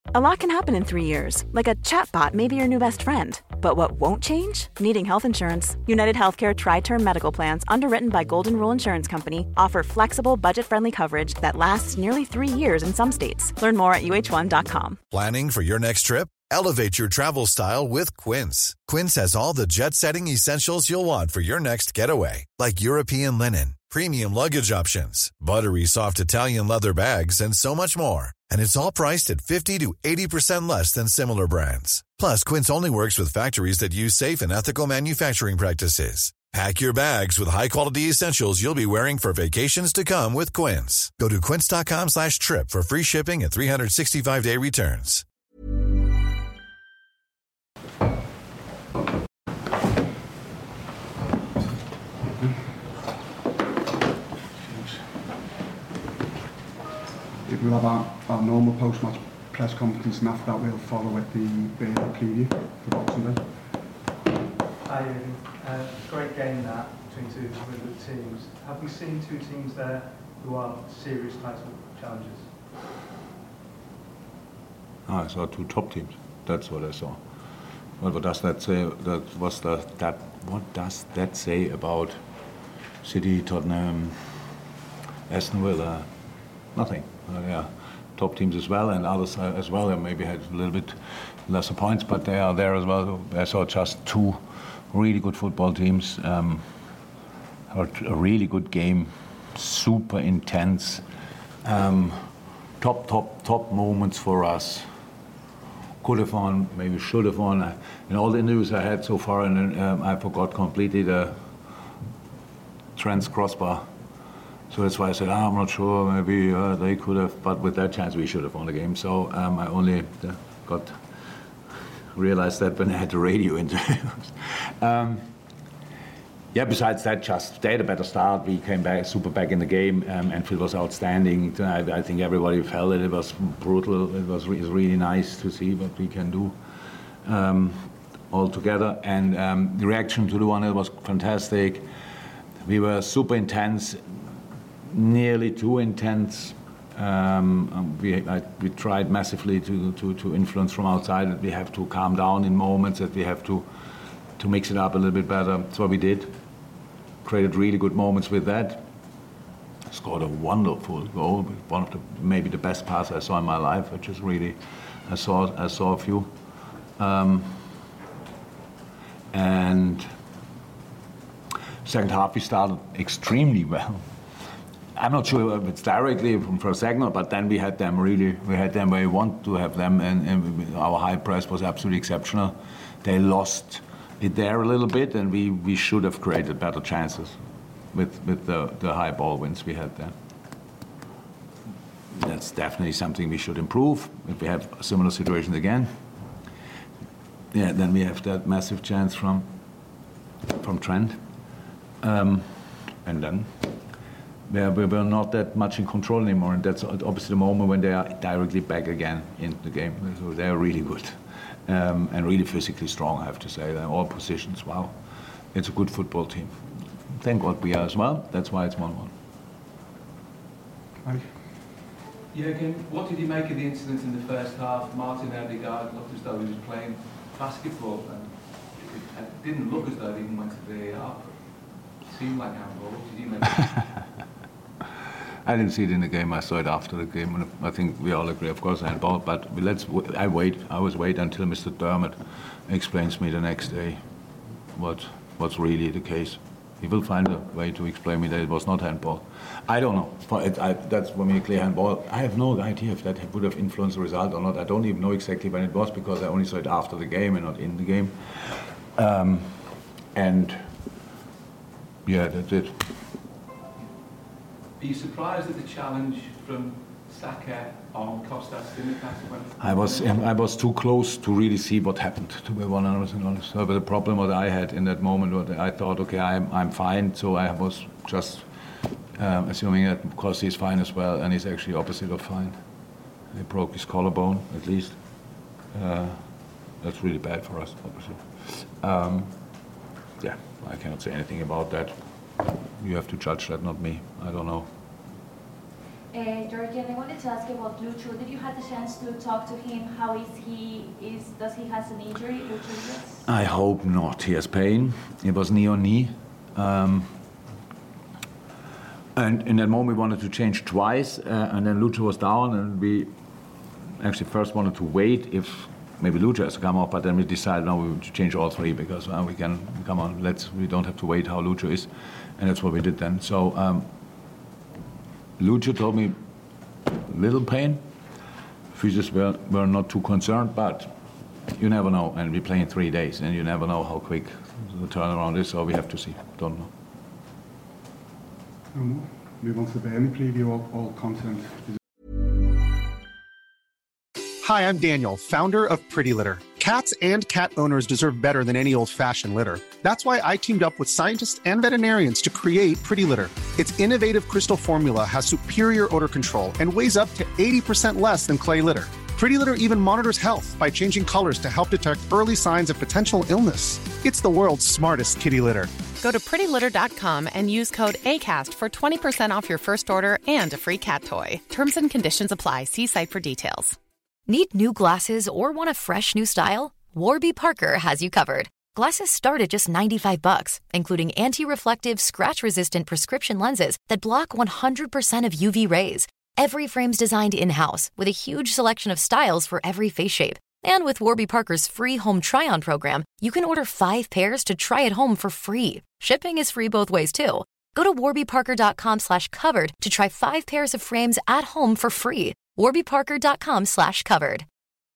A lot can happen in 3 years, like a chatbot may be your new best friend. But what won't change? Needing health insurance. United Healthcare Tri-Term Medical Plans, underwritten by Golden Rule Insurance Company, offer flexible, budget-friendly coverage that lasts nearly 3 years in some states. Learn more at uh1.com. Planning for your next trip? Elevate your travel style with Quince. Quince has all the jet-setting essentials you'll want for your next getaway, like European linen, premium luggage options, buttery soft Italian leather bags, and so much more. And it's all priced at 50 to 80% less than similar brands. Plus, Quince only works with factories that use safe and ethical manufacturing practices. Pack your bags with high-quality essentials you'll be wearing for vacations to come with Quince. Go to quince.com/trip for free shipping and 365-day returns. We'll have our normal post-match press conference, and after that we'll follow with the preview for Boxing Day. Hi, great game that between two really good teams. Have we seen two teams there who are serious title challengers? I saw two top teams. That's what I saw. What does that say? What does that say about City, Tottenham, Aston Villa? Nothing. Yeah, top teams as well, and others as well. They maybe had a little bit lesser points, but they are there as well. I saw just two really good football teams. A really good game, super intense. Top moments for us. Could have won, maybe should have won. In all the interviews I had so far, and I forgot completely the Trent's crossbar. So that's why I said, I'm not sure, maybe they could have, but with that chance we should have won the game. So I only realized that when I had the radio interviews. Besides that, just they had a better start. We came back back in the game. Anfield was outstanding. I think everybody felt it. It was brutal. It was really nice to see what we can do all together. And the reaction to the 1-0 was fantastic. We were super intense. Nearly too intense. We tried massively to influence from outside. That we have to calm down in moments. That we have to mix it up a little bit better. That's what we did. Created really good moments with that. Scored a wonderful goal. One of maybe the best passes I saw in my life. Which is really, I saw a few. And second half we started extremely well. I'm not sure if it's directly from first second, but then we had them where we want to have them, and our high press was absolutely exceptional. They lost it there a little bit, and we should have created better chances with the high ball wins we had there. That's definitely something we should improve if we have similar situations again. Yeah, then we have that massive chance from Trent, and then. We were not that much in control anymore, and that's obviously the moment when they are directly back again in the game. So they are really good and really physically strong, I have to say. They're all positions. Wow, it's a good football team. Thank God we are as well. That's why it's 1-1. Jürgen, what did you make of the incident in the first half? Martin Odegaard looked as though he was playing basketball, and it didn't look as though he even went to the VAR. It seemed like handball. What did you make of it? I didn't see it in the game. I saw it after the game. And I think we all agree, of course, handball. But I always wait until Mr. Dermott explains me the next day what's really the case. He will find a way to explain me that it was not handball. I don't know. That's for me a clear handball. I have no idea if that would have influenced the result or not. I don't even know exactly when it was because I only saw it after the game and not in the game. And yeah, that's it. Are you surprised at the challenge from Saka on Kostas Tsimikas? I was too close to really see what happened, to be 100% honest. So the problem that I had in that moment, I thought, okay, I'm fine. So I was just assuming that Kostas is fine as well, and he's actually opposite of fine. He broke his collarbone, at least. That's really bad for us, obviously. Yeah, I cannot say anything about that. You have to judge that, not me. I don't know. Jürgen, I wanted to ask you about Lucho. Did you have the chance to talk to him? How is he? Does he has an injury? Lucho, yes? I hope not. He has pain. It was knee on knee. And in that moment, we wanted to change twice, and then Lucho was down, and we actually first wanted to wait if maybe Lucho has to come off, but then we decided no, we would change all three because we can come on. We don't have to wait how Lucho is, and that's what we did then. So Lucho told me little pain. Physios were not too concerned, but you never know. And we play in 3 days, and you never know how quick the turnaround is. So we have to see. Don't know. No more. Move on to the Burnley preview. All content is. Hi, I'm Daniel, founder of Pretty Litter. Cats and cat owners deserve better than any old-fashioned litter. That's why I teamed up with scientists and veterinarians to create Pretty Litter. Its innovative crystal formula has superior odor control and weighs up to 80% less than clay litter. Pretty Litter even monitors health by changing colors to help detect early signs of potential illness. It's the world's smartest kitty litter. Go to prettylitter.com and use code ACAST for 20% off your first order and a free cat toy. Terms and conditions apply. See site for details. Need new glasses or want a fresh new style? Warby Parker has you covered. Glasses start at just $95, including anti-reflective, scratch-resistant prescription lenses that block 100% of UV rays. Every frame's designed in-house with a huge selection of styles for every face shape. And with Warby Parker's free home try-on program, you can order 5 pairs to try at home for free. Shipping is free both ways, too. Go to warbyparker.com/covered to try 5 pairs of frames at home for free. warbyparker.com/covered.